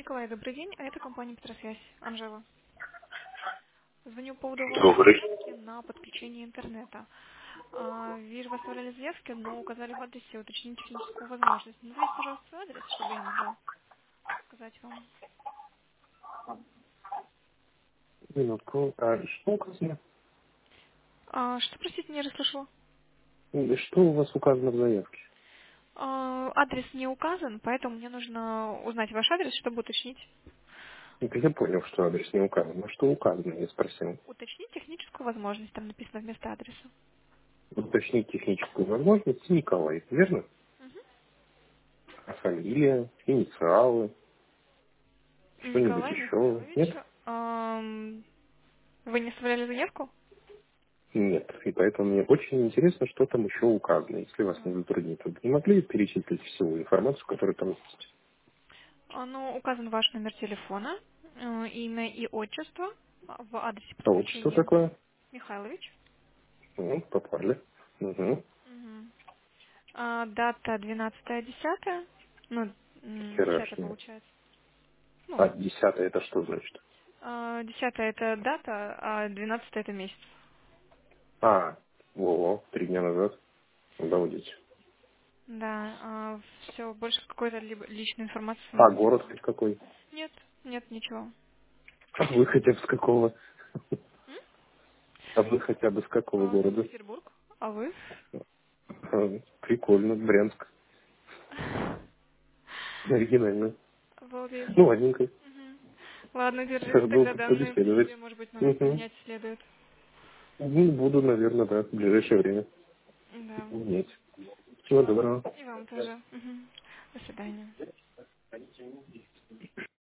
Николай, добрый день. А это компания Петросвязь, Анжела. Звоню по поводу вашей Добрый. заявки на подключение интернета. Вижу, вы оставляли заявки, но указали в адресе уточнить техническую возможность. Назовите, пожалуйста, свой адрес, чтобы я могла сказать вам. Минутку. А что указано? Что, простите, не расслышала? Что у вас указано в заявке? Адрес не указан, поэтому мне нужно узнать ваш адрес, чтобы уточнить. Это я понял, что адрес не указан. А что указано, я спросил. Уточнить техническую возможность, там написано вместо адреса. Уточнить техническую возможность Николай, верно? А фамилия, инициалы, что-нибудь Николай еще? Михайлович, Нет? вы не оставляли заявку? Нет. И поэтому мне очень интересно, что там еще указано, если вас не затруднит. Вы бы не могли перечислить всю информацию, которая там есть? Ну, указан ваш номер телефона, имя и отчество в адресе А вот что подключения такое? Михайлович. Ну, попали. Угу. Мгм. Дата 12.10. Ну, 10 Вчерашняя. получается. А Ну, 10 это что значит? 10 это дата, а 12 это месяц. А, во, 3 дня назад. Обалдеть. Да, все, больше какой-то либо личной информации А не город было. хоть какой? Нет, нет, ничего. А вы хотя бы с какого? А вы хотя бы с какого города? Санкт-Петербург. А вы? Прикольно, Брянск. Оригинально. Обалдеть. Ну, ладненько. Мгм. Ладно, держите Был тогда бы данные при побеседовать. себе, может быть, номер Угу. поменять следует. Ну, буду, наверное, да, в ближайшее время Да. менять. Всего доброго. И вам тоже. Мгм. До свидания.